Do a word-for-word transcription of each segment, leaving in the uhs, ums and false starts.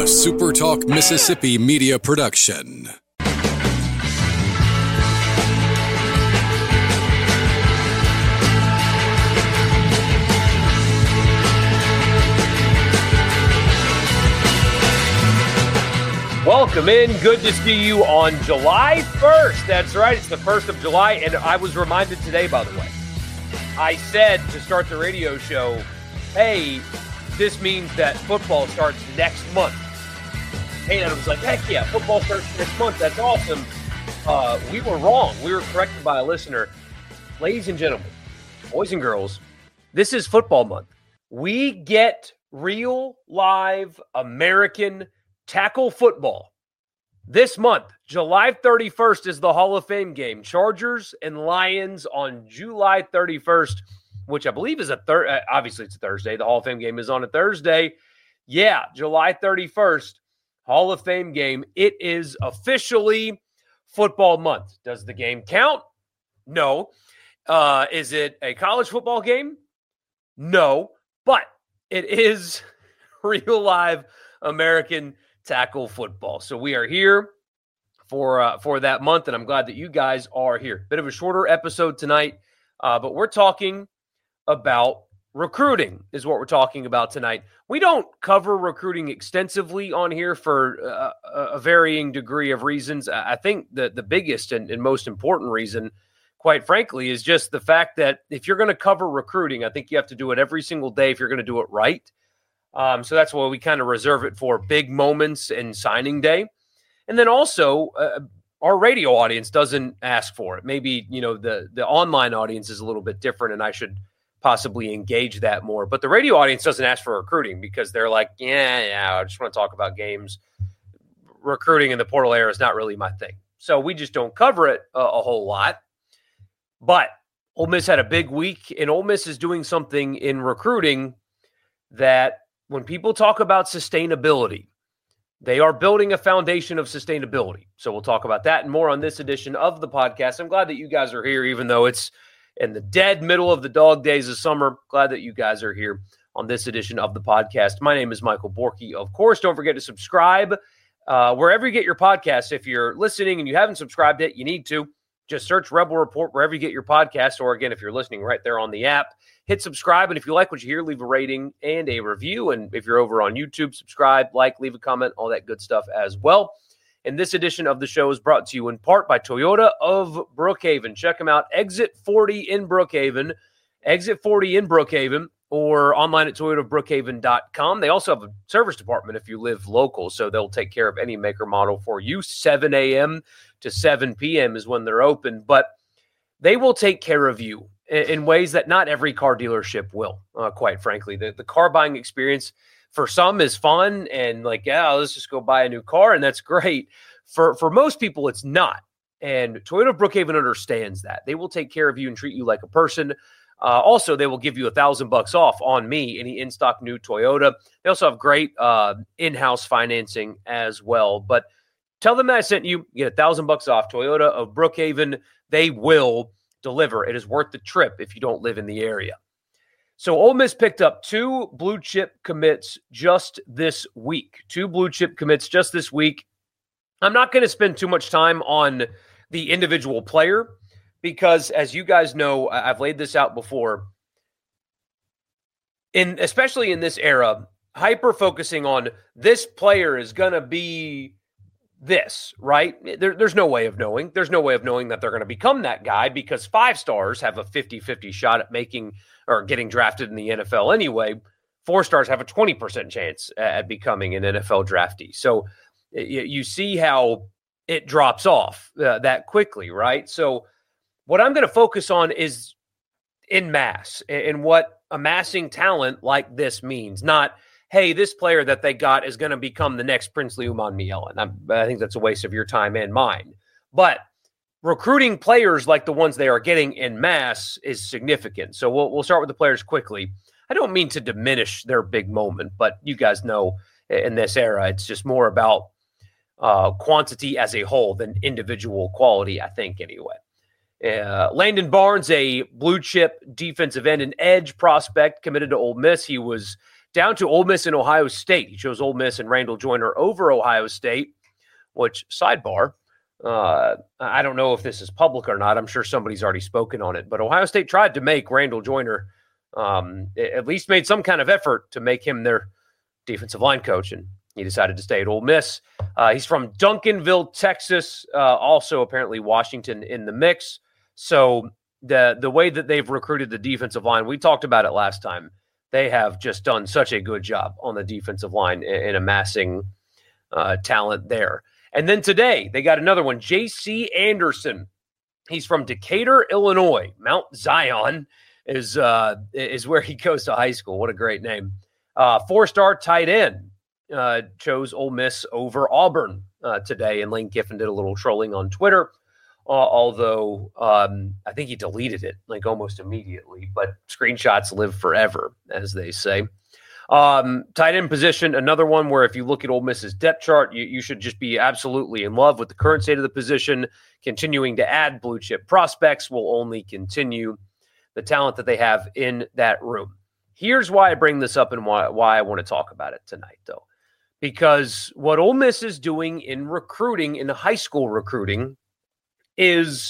a SuperTalk Mississippi media production. Welcome in. Good to see you on July first. That's right. It's the first of July. And I was reminded today, by the way, I said to start the radio show, hey, this means that football starts next month. Hey, and I was like, heck yeah, football starts next month. That's awesome. Uh, we were wrong. We were corrected by a listener. Ladies and gentlemen, boys and girls, this is football month. We get real, live, American tackle football this month. July thirty-first is the Hall of Fame game. Chargers and Lions on July thirty-first, which I believe is a third. Uh, obviously, it's a Thursday. The Hall of Fame game is on a Thursday. Yeah, July thirty-first, Hall of Fame game. It is officially football month. Does the game count? No. Uh, is it a college football game? No. But it is real, live American tackle football. So we are here for uh, for that month, and I'm glad that you guys are here. Bit of a shorter episode tonight, uh, but we're talking about recruiting is what we're talking about tonight. We don't cover recruiting extensively on here for uh, a varying degree of reasons. I think the, the biggest and, and most important reason, quite frankly, is just the fact that if you're going to cover recruiting, I think you have to do it every single day if you're going to do it right. Um, so that's why we kind of reserve it for big moments and signing day. And then also uh, our radio audience doesn't ask for it. Maybe, you know, the, the online audience is a little bit different and I should possibly engage that more. But the radio audience doesn't ask for recruiting because they're like, yeah, yeah, I just want to talk about games. Recruiting in the portal era is not really my thing. So we just don't cover it a, a whole lot. But Ole Miss had a big week, and Ole Miss is doing something in recruiting that when people talk about sustainability, they are building a foundation of sustainability. So we'll talk about that and more on this edition of the podcast. I'm glad that you guys are here, even though it's in the dead middle of the dog days of summer. Glad that you guys are here on this edition of the podcast. My name is Michael Borky. Of course, don't forget to subscribe uh, wherever you get your podcasts. If you're listening and you haven't subscribed yet, you need to. Just search Rebel Report wherever you get your podcasts, or again, if you're listening right there on the app, hit subscribe. And if you like what you hear, leave a rating and a review. And if you're over on YouTube, subscribe, like, leave a comment, all that good stuff as well. And this edition of the show is brought to you in part by Toyota of Brookhaven. Check them out. Exit forty in Brookhaven, Exit forty in Brookhaven, or online at toyota of brookhaven dot com. They also have a service department if you live local, so they'll take care of any maker model for you. seven a.m. to seven p.m. is when they're open, but they will take care of you in, in ways that not every car dealership will, uh, quite frankly. The, the car buying experience for some is fun and like, yeah, let's just go buy a new car, and that's great. For, for most people, it's not. And Toyota of Brookhaven understands that. They will take care of you and treat you like a person. Uh, also, they will give you a thousand bucks off on me, any in-stock new Toyota. They also have great uh, in-house financing as well. But tell them that I sent you. You get a thousand bucks off. Toyota of Brookhaven, they will deliver. It is worth the trip if you don't live in the area. So Ole Miss picked up two blue chip commits just this week. Two blue chip commits just this week. I'm not going to spend too much time on the individual player because, as you guys know, I've laid this out before. In especially in this era, hyper focusing on this player is going to be this, right? There, there's no way of knowing. There's no way of knowing that they're going to become that guy because five stars have a fifty-fifty shot at making or getting drafted in the N F L anyway. Four stars have a twenty percent chance at becoming an N F L draftee. So you, you see how it drops off uh, that quickly, right? So what I'm going to focus on is in mass and what amassing talent like this means, not hey, this player that they got is going to become the next Princely Umanmielen. I, I think that's a waste of your time and mine. But recruiting players like the ones they are getting in mass is significant. So we'll we'll start with the players quickly. I don't mean to diminish their big moment, but you guys know in this era, it's just more about uh, quantity as a whole than individual quality, I think, anyway. Uh, Landon Barnes, a blue chip defensive end and edge prospect, committed to Ole Miss. He was down to Ole Miss and Ohio State. He chose Ole Miss and Randall Joyner over Ohio State, which, sidebar, uh, I don't know if this is public or not. I'm sure somebody's already spoken on it. But Ohio State tried to make Randall Joyner, um, at least made some kind of effort to make him their defensive line coach, and he decided to stay at Ole Miss. Uh, he's from Duncanville, Texas, uh, also apparently Washington in the mix. So the the way that they've recruited the defensive line, we talked about it last time. They have just done such a good job on the defensive line in, in amassing uh, talent there. And then today, they got another one, J C Anderson. He's from Decatur, Illinois. Mount Zion is uh, is where he goes to high school. What a great name. Uh, four-star tight end. Uh, chose Ole Miss over Auburn uh, today, and Lane Kiffin did a little trolling on Twitter, uh, although um, I think he deleted it like almost immediately, but screenshots live forever, as they say. Um, tight end position, another one where if you look at Ole Miss's depth chart, you, you should just be absolutely in love with the current state of the position. Continuing to add blue chip prospects will only continue the talent that they have in that room. Here's why I bring this up and why, why I want to talk about it tonight, though. Because what Ole Miss is doing in recruiting, in high school recruiting, is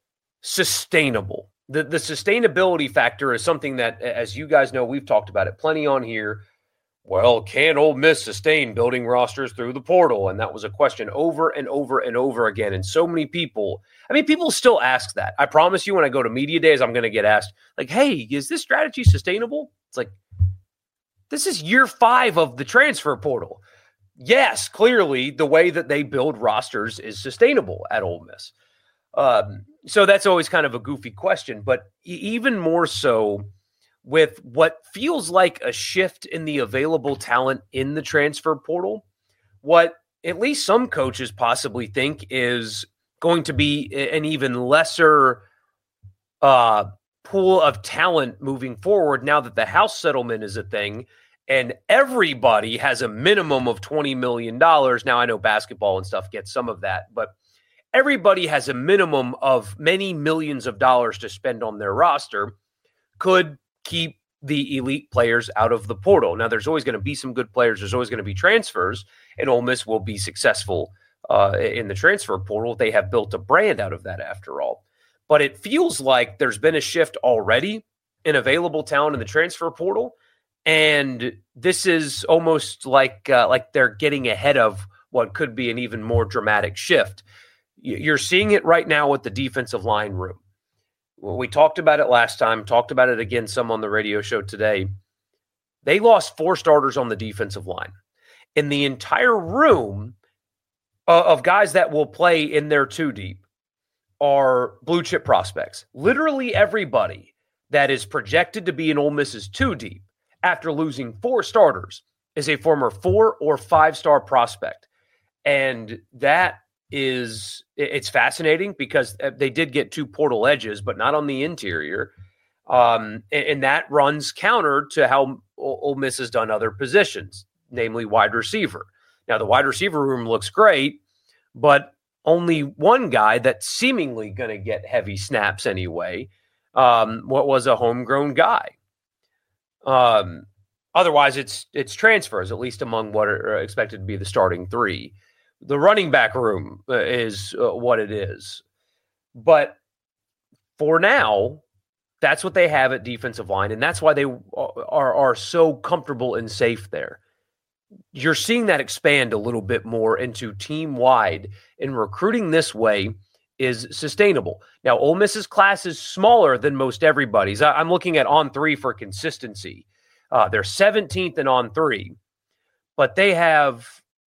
sustainable. The, the sustainability factor is something that, as you guys know, we've talked about it plenty on here. Well, can Ole Miss sustain building rosters through the portal? And that was a question over and over and over again. And so many people, I mean, people still ask that. I promise you when I go to media days, I'm going to get asked, like, hey, is this strategy sustainable? It's like, this is year five of the transfer portal. Yes, clearly the way that they build rosters is sustainable at Ole Miss. Um, so that's always kind of a goofy question, but e- even more so with what feels like a shift in the available talent in the transfer portal, what at least some coaches possibly think is going to be an even lesser uh, pool of talent moving forward now that the house settlement is a thing and everybody has a minimum of twenty million dollars. Now, I know basketball and stuff gets some of that, but everybody has a minimum of many millions of dollars to spend on their roster, could keep the elite players out of the portal. Now, there's always going to be some good players. There's always going to be transfers, and Ole Miss will be successful uh, in the transfer portal. They have built a brand out of that after all. But it feels like there's been a shift already in available talent in the transfer portal, and this is almost like uh, like they're getting ahead of what could be an even more dramatic shift. You're seeing it right now with the defensive line room. Well, we talked about it last time, talked about it again some on the radio show today. They lost four starters on the defensive line. In the entire room uh, of guys that will play in their two deep are blue chip prospects. Literally everybody that is projected to be in Ole Miss's two deep after losing four starters is a former four or five star prospect. And that is, it's fascinating because they did get two portal edges, but not on the interior. Um, and, and that runs counter to how Ole Miss has done other positions, namely wide receiver. Now, the wide receiver room looks great, but only one guy that's seemingly going to get heavy snaps anyway, um, what was a homegrown guy. Um, otherwise, it's it's transfers, at least among what are expected to be the starting three. The running back room uh, is uh, what it is. But for now, that's what they have at defensive line, and that's why they are, are so comfortable and safe there. You're seeing that expand a little bit more into team-wide, and recruiting this way is sustainable. Now, Ole Miss's class is smaller than most everybody's. I'm looking at on three for consistency. Uh, they're seventeenth in on three, but they have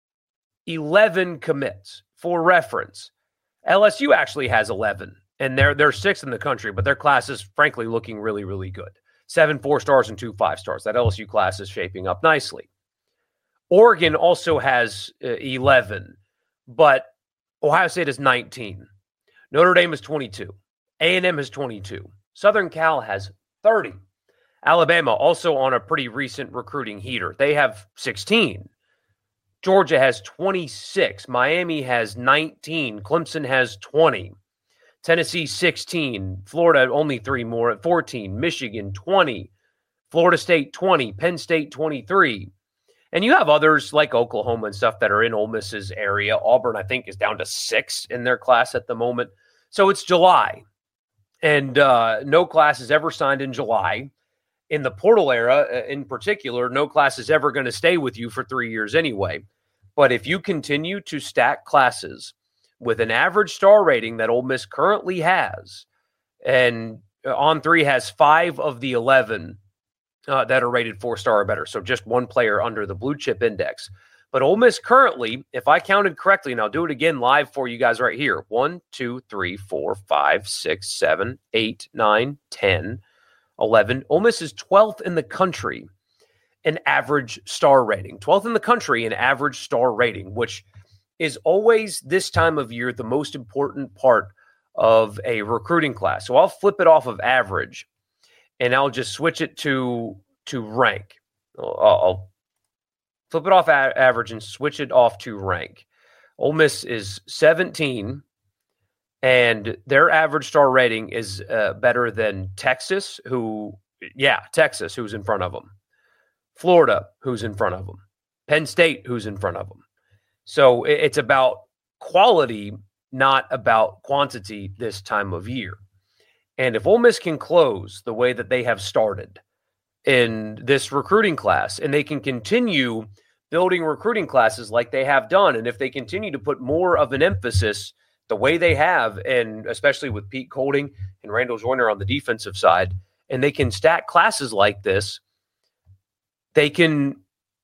eleven commits. For reference, L S U actually has eleven, and they're they're sixth in the country, but their class is frankly looking really, really good. Seven four stars and two five stars. That L S U class is shaping up nicely. Oregon also has uh, eleven, but Ohio State is nineteen. Notre Dame is twenty-two. A and M has twenty-two. Southern Cal has thirty. Alabama also on a pretty recent recruiting heater. They have sixteen. Georgia has twenty-six. Miami has nineteen. Clemson has twenty. Tennessee, sixteen. Florida, only three more at fourteen. Michigan, twenty. Florida State twenty, Penn State twenty-three. And you have others like Oklahoma and stuff that are in Ole Miss's area. Auburn, I think, is down to six in their class at the moment. So it's July, and uh, no class is ever signed in July. In the portal era, in particular, no class is ever going to stay with you for three years anyway. But if you continue to stack classes with an average star rating that Ole Miss currently has, and On three has five of the eleven uh, that are rated four-star or better, so just one player under the blue chip index. But Ole Miss currently, if I counted correctly, and I'll do it again live for you guys right here, one, two, three, four, five, six, seven, eight, nine, ten, eleven. Ole Miss is twelfth in the country in average star rating. twelfth in the country in average star rating, which is always this time of year the most important part of a recruiting class. So I'll flip it off of average, and I'll just switch it to, to rank. I'll, I'll flip it off a- average and switch it off to rank. Ole Miss is seventeen, and their average star rating is uh, better than Texas, who, yeah, Texas, who's in front of them. Florida, who's in front of them. Penn State, who's in front of them. So it's about quality, not about quantity this time of year. And if Ole Miss can close the way that they have started in this recruiting class, and they can continue building recruiting classes like they have done, and if they continue to put more of an emphasis the way they have, and especially with Pete Golding and Randall Joyner on the defensive side, and they can stack classes like this, they can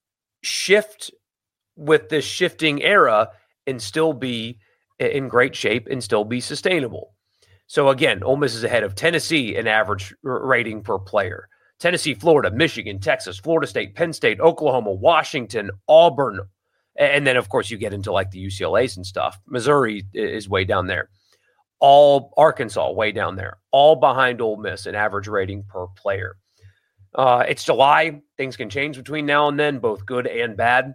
shift with this shifting era and still be in great shape and still be sustainable. So again, Ole Miss is ahead of Tennessee in average rating per player. Tennessee, Florida, Michigan, Texas, Florida State, Penn State, Oklahoma, Washington, Auburn. And then, of course, you get into like the U C L A's and stuff. Missouri is way down there. All Arkansas way down there. All behind Ole Miss in average rating per player. Uh, it's July. Things can change between now and then, both good and bad.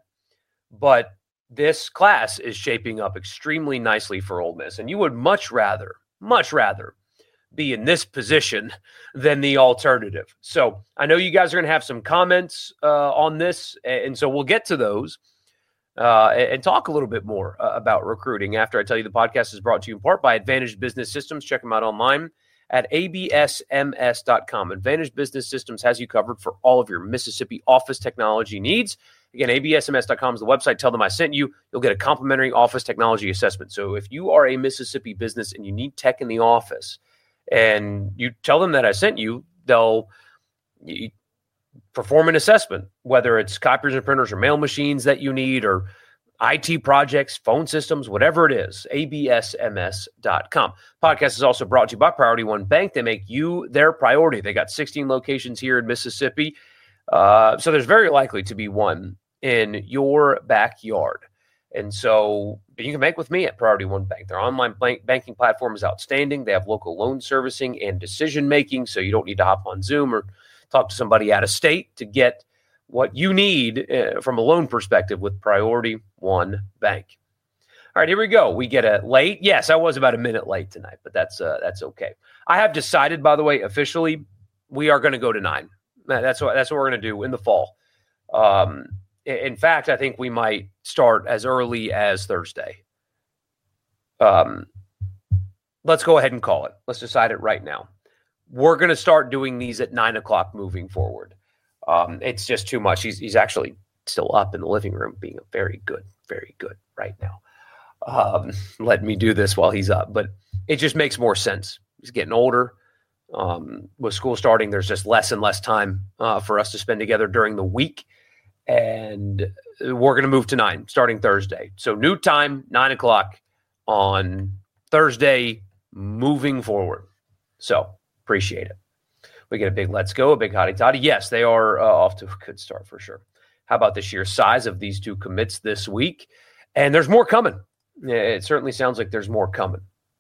But this class is shaping up extremely nicely for Ole Miss. And you would much rather, much rather be in this position than the alternative. So I know you guys are going to have some comments uh, on this, and so we'll get to those uh, and talk a little bit more uh, about recruiting after I tell you the podcast is brought to you in part by Advantage Business Systems. Check them out online at A B S M S dot com. Advantage Business Systems has you covered for all of your Mississippi office technology needs. Again, A B S M S dot com is the website. Tell them I sent you. You'll get a complimentary office technology assessment. So if you are a Mississippi business and you need tech in the office, and you tell them that I sent you, they'll you perform an assessment, whether it's copiers and printers or mail machines that you need, or I T projects, phone systems, whatever it is. A B S M S dot com. Podcast is also brought to you by Priority One Bank. They make you their priority. They got sixteen locations here in Mississippi. Uh, so there's very likely to be one in your backyard. And so you can bank with me at Priority One Bank. Their online bank banking platform is outstanding. They have local loan servicing and decision-making, so you don't need to hop on Zoom or talk to somebody out of state to get what you need uh, from a loan perspective with Priority One Bank. All right, here we go. We get a late. Yes, I was about a minute late tonight, but that's uh, that's okay. I have decided, by the way, officially, we are going to go to nine. That's what that's what we're going to do in the fall. Um, in fact, I think we might start as early as Thursday. Um, let's go ahead and call it. Let's decide it right now. We're going to start doing these at nine o'clock moving forward. Um, it's just too much. He's he's actually still up in the living room, being very good, very good right now. Um, let me do this while he's up, but it just makes more sense. He's getting older. Um, with school starting, there's just less and less time uh, for us to spend together during the week. And we're going to move to nine starting Thursday. So new time, nine o'clock on Thursday moving forward. So appreciate it. We get a big let's go, a big hottie toddy. Yes, they are uh, off to a good start for sure. How about the sheer size of these two commits this week? And there's more coming. It certainly sounds like there's more coming.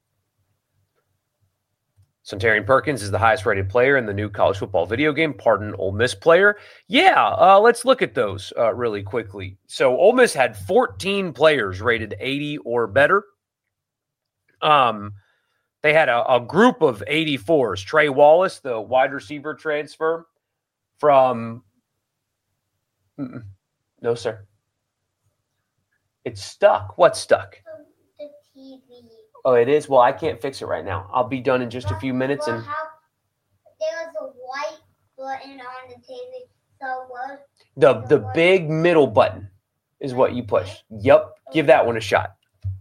Suntarine Perkins is the highest rated player in the new college football video game. Pardon, Ole Miss player. Yeah, uh, let's look at those uh, really quickly. So Ole Miss had fourteen players rated eighty or better. Um, they had a, a group of eighty-fours. Trey Wallace, the wide receiver transfer, from Mm-mm. No, sir. It's stuck. What's stuck? The T V. Oh, it is? Well, I can't fix it right now. I'll be done in just a few minutes. Well, And how, there was a white button on the T V. So what? the the big middle button is what you push. Yep. Give that one a shot.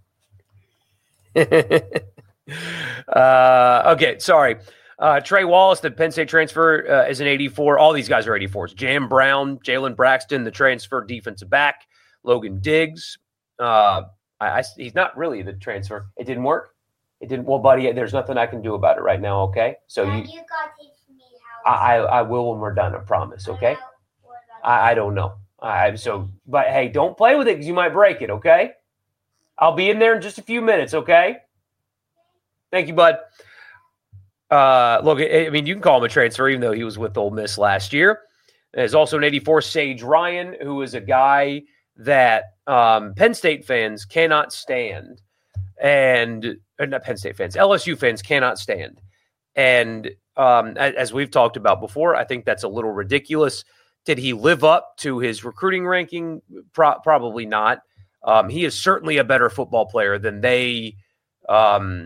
uh, okay, sorry. Uh, Trey Wallace, the Penn State transfer, uh, is an eighty-four. All these guys are eighty-fours. Jam Brown, Jalen Braxton, the transfer defensive back, Logan Diggs. Uh, I, I, he's not really the transfer. It didn't work. It didn't. Well, buddy, there's nothing I can do about it right now. Okay, so Now you, you gotta teach me how. I, I, I will when we're done. I promise. Okay. What about I, I don't know. I so, but hey, don't play with it because you might break it. Okay. I'll be in there in just a few minutes. Okay. Thank you, bud. Uh, look, I mean, you can call him a transfer, even though he was with Ole Miss last year. There's also an eighty-four, Sage Ryan, who is a guy that um, Penn State fans cannot stand, and or not Penn State fans, L S U fans cannot stand. And um, as we've talked about before, I think that's a little ridiculous. Did he live up to his recruiting ranking? Pro- probably not. Um, he is certainly a better football player than they um,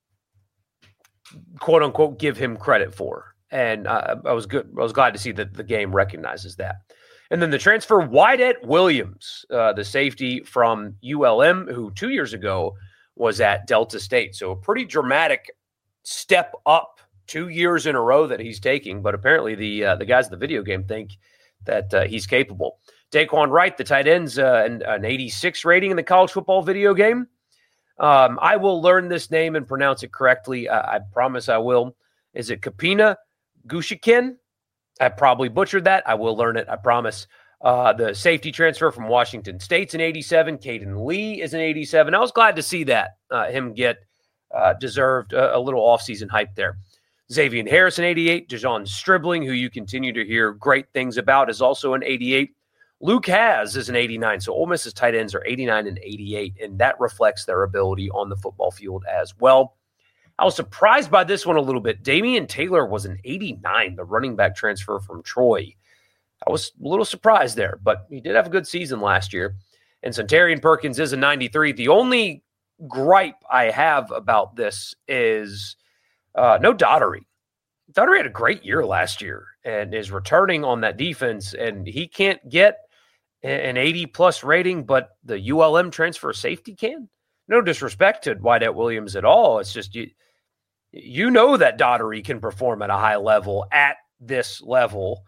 quote unquote give him credit for. And uh, I was good. I was glad to see that the game recognizes that. And then the transfer, Wyatt Williams, uh, the safety from U L M, who two years ago was at Delta State. So a pretty dramatic step up two years in a row that he's taking. But apparently the uh, the guys in the video game think that uh, he's capable. Daquan Wright, the tight end's uh, an, an eighty-six rating in the college football video game. Um, I will learn this name and pronounce it correctly. I, I promise I will. Is it Kapina Gushikin? I probably butchered that. I will learn it. I promise. Uh, the safety transfer from Washington State's an eighty-seven. Caden Lee is an eighty-seven. I was glad to see that, uh, him get uh, deserved a, a little offseason hype there. Xavier Harris, an eighty-eight. Dejon Stribling, who you continue to hear great things about, is also an eighty-eight. Luke Hasz is an eighty-nine. So Ole Miss's tight ends are eighty-nine and eighty-eight, and that reflects their ability on the football field as well. I was surprised by this one a little bit. Damian Taylor was an eighty-nine, the running back transfer from Troy. I was a little surprised there, but he did have a good season last year. And Centarian Perkins is a ninety-three. The only gripe I have about this is uh, no Daughtery. Daughtery had a great year last year and is returning on that defense, and he can't get an eighty-plus rating, but the U L M transfer safety can. No disrespect to Wyatt Williams at all. It's just you, you know that Daughtery can perform at a high level at this level,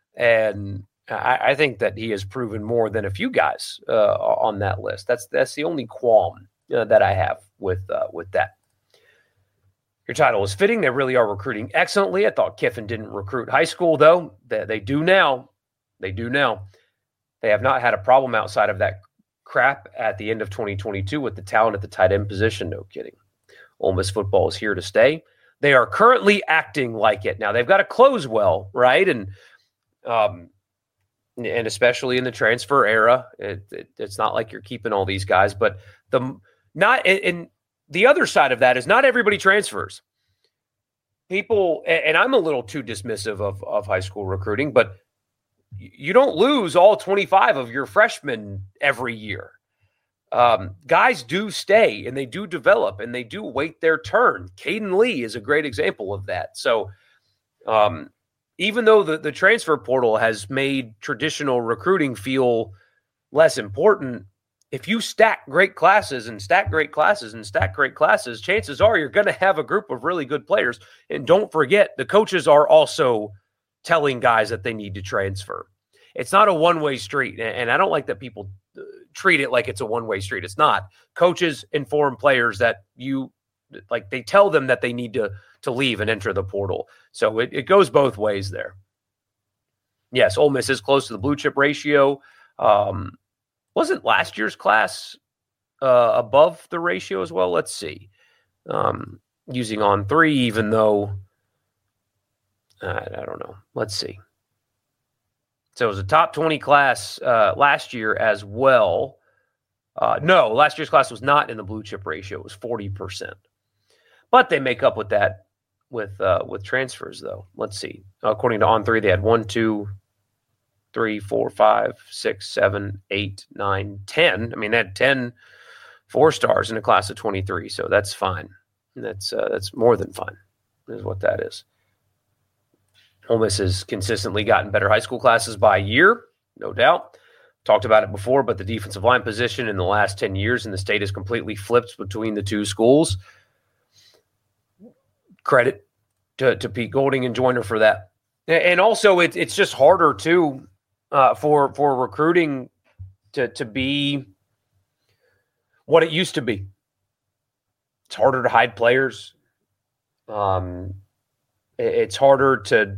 and I, I think that he has proven more than a few guys uh, on that list. That's that's the only qualm uh, that I have with uh, with that. Your title is fitting. They really are recruiting excellently. I thought Kiffin didn't recruit high school, though. They, they do now. They do now. They have not had a problem outside of that crap at the end of twenty twenty-two with the talent at the tight end position. No kidding. Ole Miss football is here to stay. They are currently acting like it. Now, they've got to close well, right? And um, and especially in the transfer era, it, it, it's not like you're keeping all these guys. But the not and the other side of that is not everybody transfers. People, and I'm a little too dismissive of, of high school recruiting, but you don't lose all twenty-five of your freshmen every year. Um, guys do stay, and they do develop, and they do wait their turn. Caden Lee is a great example of that. So um, even though the, the transfer portal has made traditional recruiting feel less important, if you stack great classes and stack great classes and stack great classes, chances are you're going to have a group of really good players. And don't forget, the coaches are also telling guys that they need to transfer. It's not a one-way street, and I don't like that people treat it like it's a one-way street. It's not. Coaches inform players that you like they tell them that they need to to leave and enter the portal. So it, it goes both ways there. Yes, Ole Miss is close to the blue chip ratio. Um, wasn't last year's class uh, above the ratio as well? Let's see. Um, using on three, even though I, I don't know. Let's see. So it was a top twenty class uh, last year as well. Uh, no, last year's class was not in the blue chip ratio. It was forty percent. But they make up with that with uh, with transfers, though. Let's see. According to On three, they had one, two, three, four, five, six, seven, eight, nine, ten. I mean, they had ten four stars in a class of twenty-three, so that's fine. That's uh, that's more than fine, is what that is. Ole Miss has consistently gotten better high school classes by a year, no doubt. Talked about it before, but the defensive line position in the last ten years in the state has completely flipped between the two schools. Credit to, to Pete Golding and Joyner for that. And also, it, it's just harder, too, uh, for for recruiting to, to be what it used to be. It's harder to hide players. Um, it, it's harder to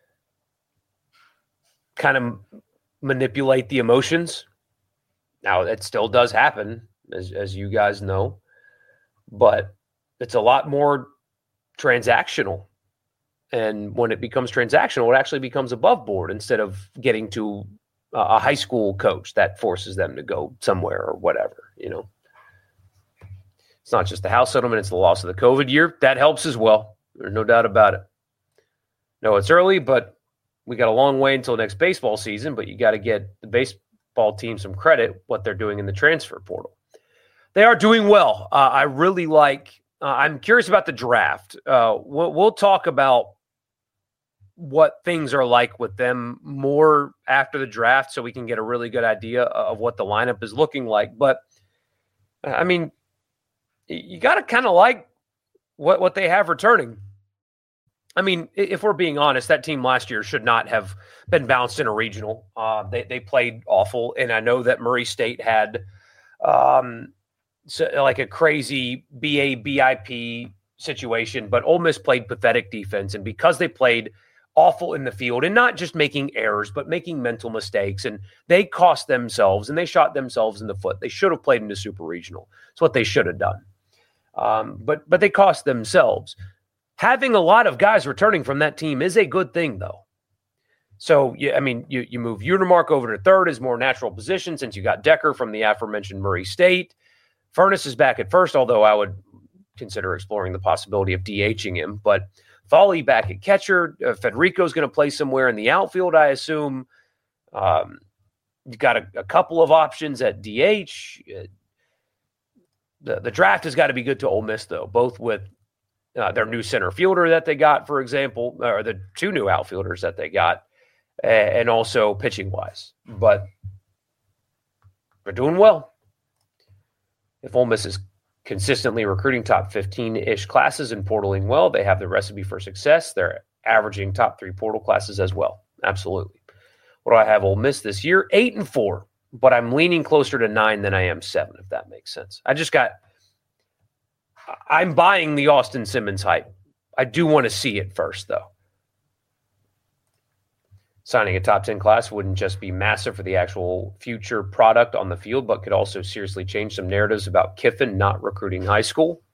kind of manipulate the emotions. Now, that still does happen, as, as you guys know, but it's a lot more transactional. And when it becomes transactional, it actually becomes above board instead of getting to a high school coach that forces them to go somewhere or whatever, you know. It's not just the house settlement, it's the loss of the COVID year. That helps as well. There's no doubt about it. No, it's early, but we got a long way until next baseball season, but you got to get the baseball team some credit, what they're doing in the transfer portal. They are doing well. Uh, I really like, uh, I'm curious about the draft. Uh, we'll, we'll talk about what things are like with them more after the draft so we can get a really good idea of what the lineup is looking like. But, I mean, you got to kind of like what, what they have returning. I mean, if we're being honest, that team last year should not have been bounced in a regional. Uh, they they played awful, and I know that Murray State had um, so, like a crazy B A B I P situation, but Ole Miss played pathetic defense, and because they played awful in the field and not just making errors, but making mental mistakes, and they cost themselves, and they shot themselves in the foot. They should have played in the super regional. It's what they should have done. Um, but but they cost themselves. Having a lot of guys returning from that team is a good thing, though. So, yeah, I mean, you, you move Unimark over to third as more natural position since you got Decker from the aforementioned Murray State. Furness is back at first, although I would consider exploring the possibility of DHing him. But Thawley back at catcher. Uh, Federico's going to play somewhere in the outfield, I assume. Um, you've got a, a couple of options at D H. Uh, the, the draft has got to be good to Ole Miss, though, both with Uh, their new center fielder that they got, for example, or the two new outfielders that they got, and also pitching-wise. But they're doing well. If Ole Miss is consistently recruiting top fifteen-ish classes and portaling well, they have the recipe for success. They're averaging top three portal classes as well. Absolutely. What do I have Ole Miss this year? Eight and four, but I'm leaning closer to nine than I am seven, if that makes sense. I just got – I'm buying the Austin Simmons hype. I do want to see it first, though. Signing a top ten class wouldn't just be massive for the actual future product on the field, but could also seriously change some narratives about Kiffin not recruiting high school.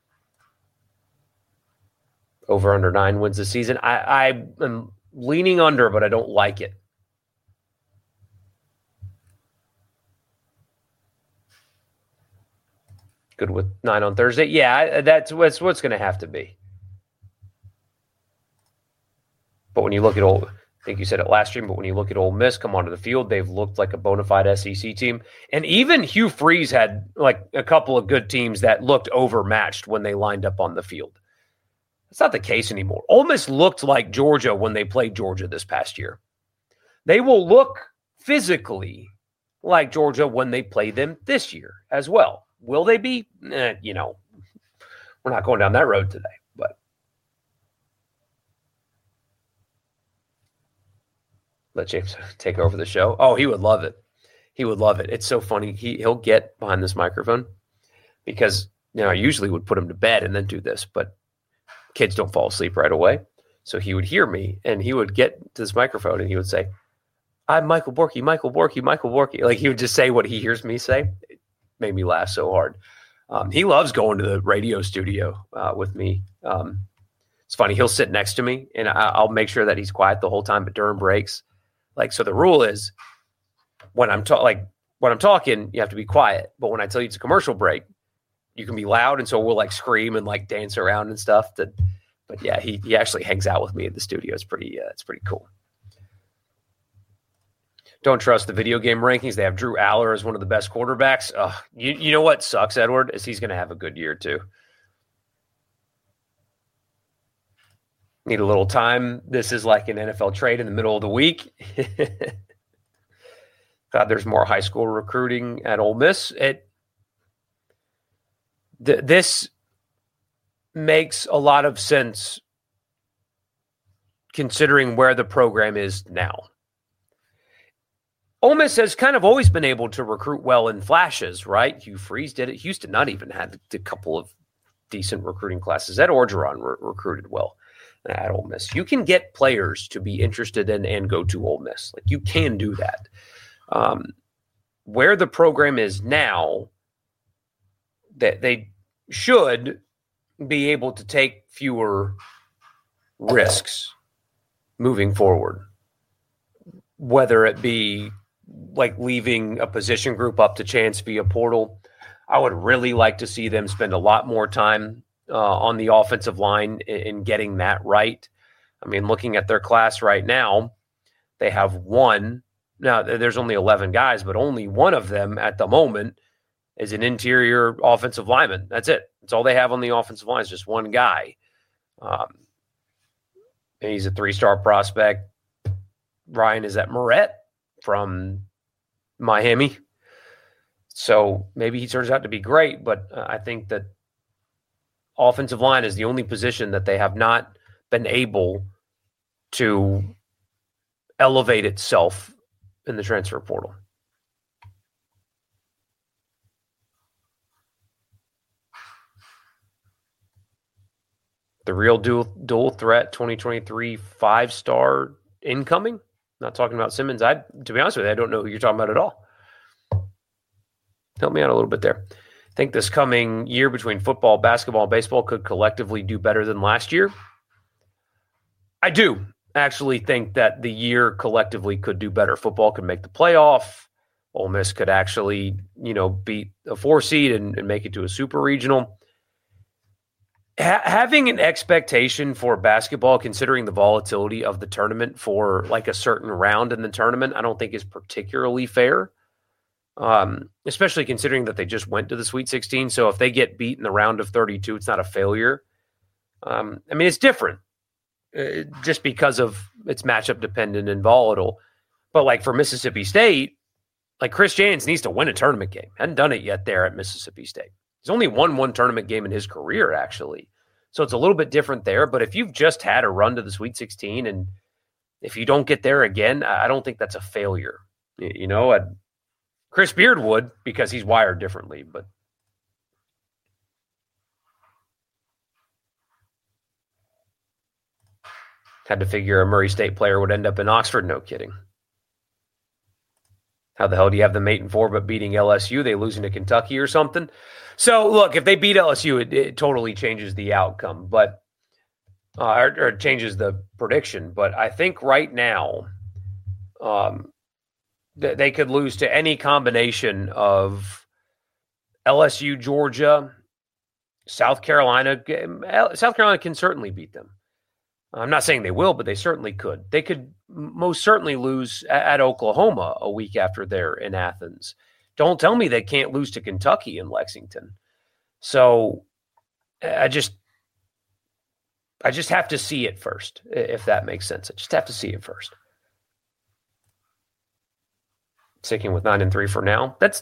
Over under nine wins this season. I, I am leaning under, but I don't like it. Good with nine on Thursday. Yeah, that's what's what's going to have to be. But when you look at Ole, I think you said it last stream, but when you look at Ole Miss come onto the field, they've looked like a bona fide S E C team. And even Hugh Freeze had like a couple of good teams that looked overmatched when they lined up on the field. That's not the case anymore. Ole Miss looked like Georgia when they played Georgia this past year. They will look physically like Georgia when they play them this year as well. Will they be? Eh, you know, we're not going down that road today, but let James take over the show. Oh, he would love it. He would love it. It's so funny. He, he'll get behind this microphone because, you know, I usually would put him to bed and then do this, but kids don't fall asleep right away. So he would hear me and he would get to this microphone and he would say, I'm Michael Borky, Michael Borky, Michael Borky. Like he would just say what he hears me say. Made me laugh so hard. Um, he loves going to the radio studio uh, with me. Um, it's funny. He'll sit next to me and I, I'll make sure that he's quiet the whole time, but during breaks, like, so the rule is when I'm talking, like when I'm talking, you have to be quiet. But when I tell you it's a commercial break, you can be loud. And so we'll like scream and like dance around and stuff to But yeah, he he actually hangs out with me in the studio. It's pretty uh, it's pretty cool. Don't trust the video game rankings. They have Drew Aller as one of the best quarterbacks. Uh, you you know what sucks, Edward, is he's going to have a good year too. Need a little time. This is like an N F L trade in the middle of the week. God, there's more high school recruiting at Ole Miss. It th- this makes a lot of sense considering where the program is now. Ole Miss has kind of always been able to recruit well in flashes, right? Hugh Freeze did it. Houston not even had a couple of decent recruiting classes. Ed Orgeron re- recruited well at Ole Miss. You can get players to be interested in and go to Ole Miss. Like, you can do that. Um, where the program is now, that they should be able to take fewer risks moving forward, whether it be like leaving a position group up to chance via portal. I would really like to see them spend a lot more time uh, on the offensive line in, in getting that right. I mean, looking at their class right now, they have one. Now, there's only eleven guys, but only one of them at the moment is an interior offensive lineman. That's it. That's all they have on the offensive line is just one guy. Um, and he's a three-star prospect. Ryan is at Moret from Miami. So maybe he turns out to be great, but uh, I think that offensive line is the only position that they have not been able to elevate itself in the transfer portal. The real dual, dual threat twenty twenty-three five-star incoming. Not talking about Simmons. I, to be honest with you, I don't know who you're talking about at all. Help me out a little bit there. I think this coming year between football, basketball, and baseball could collectively do better than last year. I do actually think that the year collectively could do better. Football could make the playoff. Ole Miss could actually, you know, beat a four seed and, and make it to a super regional. Ha- having an expectation for basketball, considering the volatility of the tournament for like a certain round in the tournament, I don't think is particularly fair. Um, especially considering that they just went to the Sweet sixteen. So if they get beat in the round of thirty-two, it's not a failure. Um, I mean, it's different uh, just because of it's matchup dependent and volatile. But like for Mississippi State, like Chris Jans needs to win a tournament game. Hadn't done it yet there at Mississippi State. He's only won one tournament game in his career, actually. So it's a little bit different there. But if you've just had a run to the Sweet sixteen and if you don't get there again, I don't think that's a failure. You know, I'd, Chris Beard would because he's wired differently, but had to figure a Murray State player would end up in Oxford. No kidding. How the hell do you have them eight and four but beating L S U? They losing to Kentucky or something? So look, if they beat L S U, it, it totally changes the outcome, but uh, or, or it changes the prediction. But I think right now, um, th- they could lose to any combination of L S U, Georgia, South Carolina. South Carolina can certainly beat them. I'm not saying they will, but they certainly could. They could most certainly lose at, at Oklahoma a week after they're in Athens. Don't tell me they can't lose to Kentucky in Lexington. So I just, I just have to see it first, if that makes sense. I just have to see it first. Sticking with nine and three for now. That's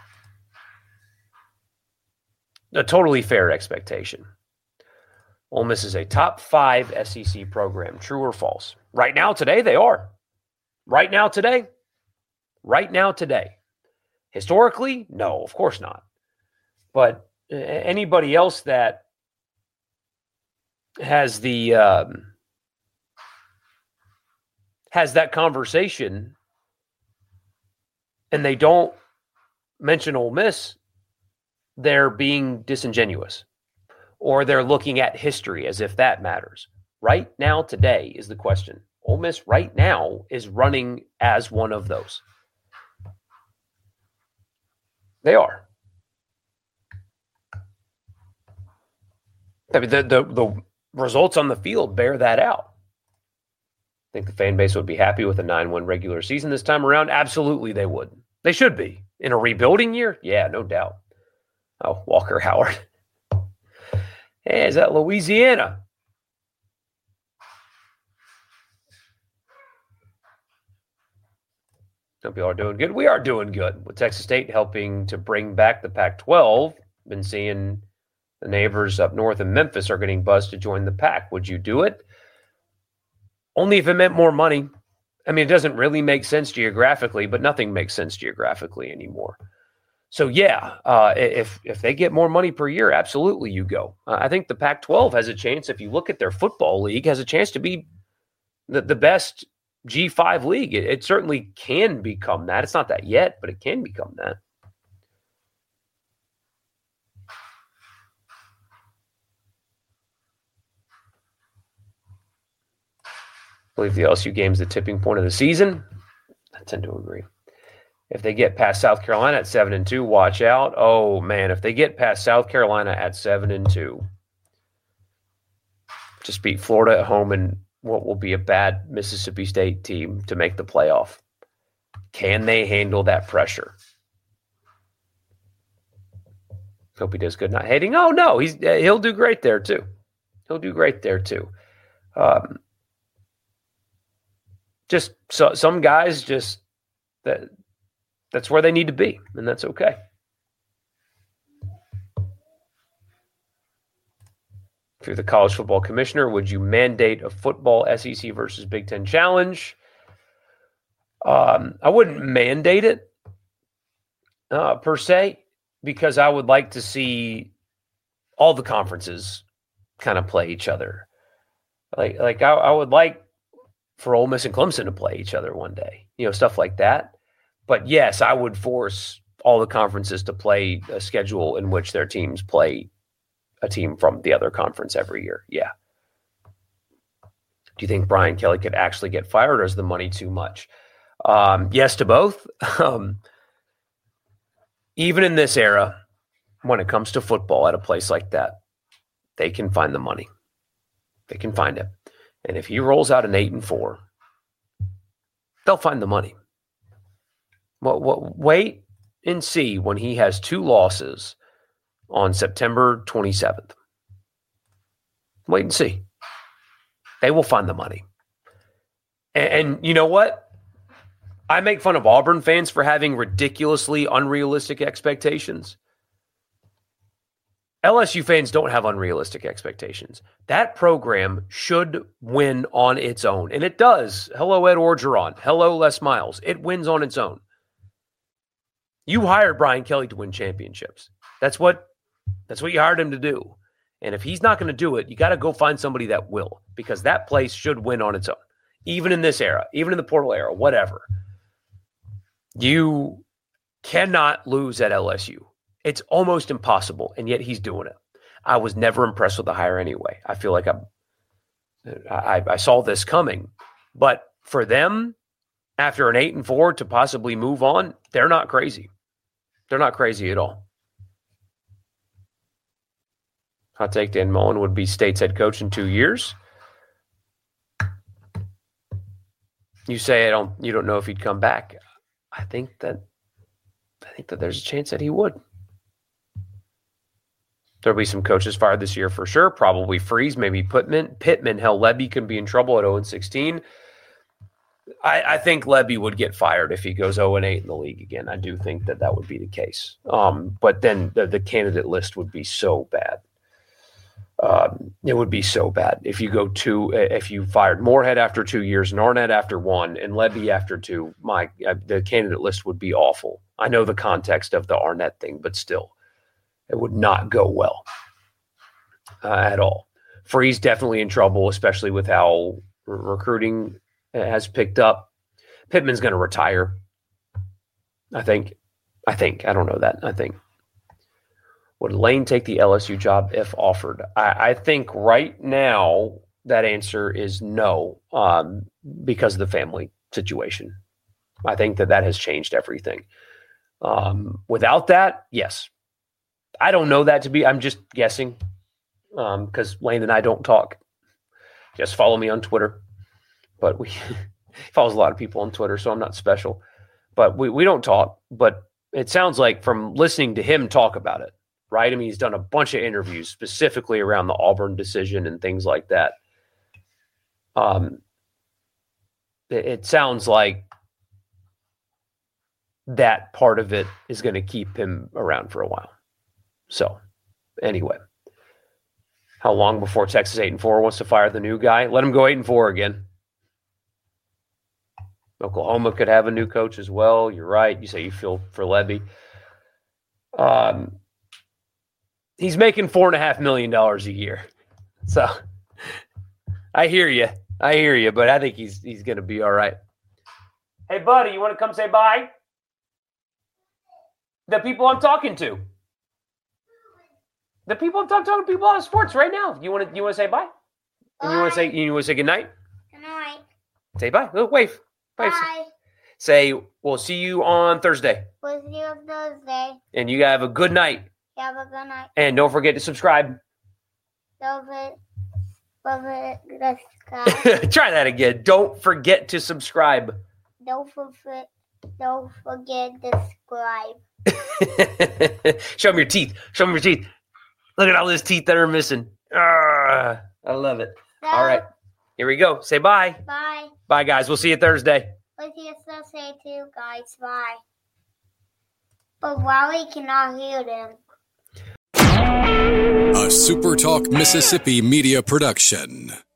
a totally fair expectation. Ole Miss is a top five S E C program. True or false? Right now, today, they are. Right now, today? Right now, today. Historically? No, of course not. But anybody else that has the um, has that conversation and they don't mention Ole Miss, they're being disingenuous. Or they're looking at history as if that matters. Right now, today is the question. Ole Miss right now is running as one of those. They are. I mean, the the the, results on the field bear that out. I think the fan base would be happy with a nine-win regular season this time around. Absolutely, they would. They should be. In a rebuilding year? Yeah, no doubt. Oh, Walker Howard. Hey, is that Louisiana? Hope you all are doing good. We are doing good with Texas State helping to bring back the Pac twelve. Been seeing the neighbors up north in Memphis are getting buzzed to join the Pac. Would you do it? Only if it meant more money. I mean, it doesn't really make sense geographically, but nothing makes sense geographically anymore. So, yeah, uh, if if they get more money per year, absolutely you go. Uh, I think the Pac twelve has a chance, if you look at their football league, has a chance to be the, the best G five league. It, it certainly can become that. It's not that yet, but it can become that. I believe the L S U game is the tipping point of the season. I tend to agree. If they get past South Carolina at seven and two, watch out. Oh man, if they get past South Carolina at seven and two, just beat Florida at home and what will be a bad Mississippi State team to make the playoff. Can they handle that pressure? Hope he does good. Not hating. Oh no, he's he'll do great there too. He'll do great there too. Um, just so some guys just that that's where they need to be, and that's okay. If you're the college football commissioner, would you mandate a football S E C versus Big Ten challenge? Um, I wouldn't mandate it uh, per se, because I would like to see all the conferences kind of play each other. Like, like I, I would like for Ole Miss and Clemson to play each other one day, you know, stuff like that. But yes, I would force all the conferences to play a schedule in which their teams play a team from the other conference every year. Yeah. Do you think Brian Kelly could actually get fired, or is the money too much? Um, yes to both. Um, even in this era, when it comes to football at a place like that, they can find the money. They can find it. And if he rolls out an eight and four, they'll find the money. What, what, wait and see when he has two losses on September twenty-seventh. Wait and see. They will find the money. And, and you know what? I make fun of Auburn fans for having ridiculously unrealistic expectations. L S U fans don't have unrealistic expectations. That program should win on its own. And it does. Hello, Ed Orgeron. Hello, Les Miles. It wins on its own. You hired Brian Kelly to win championships. That's what, that's what you hired him to do. And if he's not going to do it, you got to go find somebody that will, because that place should win on its own. Even in this era, even in the portal era, whatever. You cannot lose at L S U. It's almost impossible, and yet he's doing it. I was never impressed with the hire anyway. I feel like I'm, I, I saw this coming. But for them, after an eight and four to possibly move on, they're not crazy. They're not crazy at all. Hot take: Dan Mullen would be State's head coach in two years. You say I don't. You don't know if he'd come back. I think that. I think that there's a chance that he would. There'll be some coaches fired this year for sure. Probably Freeze, maybe Pittman. Pittman, hell, Lebby can be in trouble at oh and sixteen. I, I think Lebby would get fired if he goes oh and eight in the league again. I do think that that would be the case. Um, but then the, the candidate list would be so bad. Um, it would be so bad if you go two. If you fired Moorhead after two years, and Arnett after one, and Lebby after two. My, the candidate list would be awful. I know the context of the Arnett thing, but still, it would not go well uh, at all. Freeze definitely in trouble, especially with how re- recruiting has picked up. Pittman's going to retire. I think. I think. I don't know that. I think. Would Lane take the L S U job if offered? I, I think right now that answer is no, um, because of the family situation. I think that that has changed everything. Um, without that, yes. I don't know that to be. I'm just guessing because um, Lane and I don't talk Just follow me on Twitter. But we follows a lot of people on Twitter, so I'm not special. But we, we don't talk. But it sounds like from listening to him talk about it, right? I mean, he's done a bunch of interviews specifically around the Auburn decision and things like that. Um, it, it sounds like that part of it is going to keep him around for a while. So, anyway, how long before Texas eight and four wants to fire the new guy? Let him go eight and four again. Oklahoma could have a new coach as well. You're right. You say you feel for Lebby. Um, he's making four and a half million dollars a year. So I hear you. I hear you, but I think he's he's going to be all right. Hey, buddy, you want to come say bye? The people I'm talking to. The people I'm talking to, people on sports right now. You want to you want to say bye? And you want to say you want to say good night? Good night. Say bye. Look, wave. Wave. Bye. Say we'll see you on Thursday. We'll see you on Thursday. And you have a good night. Have a good night. And don't forget to subscribe. Don't forget, don't forget to subscribe. Try that again. Don't forget to subscribe. Don't forget, don't forget to subscribe. Show them your teeth. Show them your teeth. Look at all those teeth that are missing. Arrgh, I love it. So, all right. Here we go. Say bye. Bye. Bye, guys. We'll see you Thursday. We'll see you Thursday too, guys. Bye. But Wally cannot hear them. A SuperTalk Mississippi media production.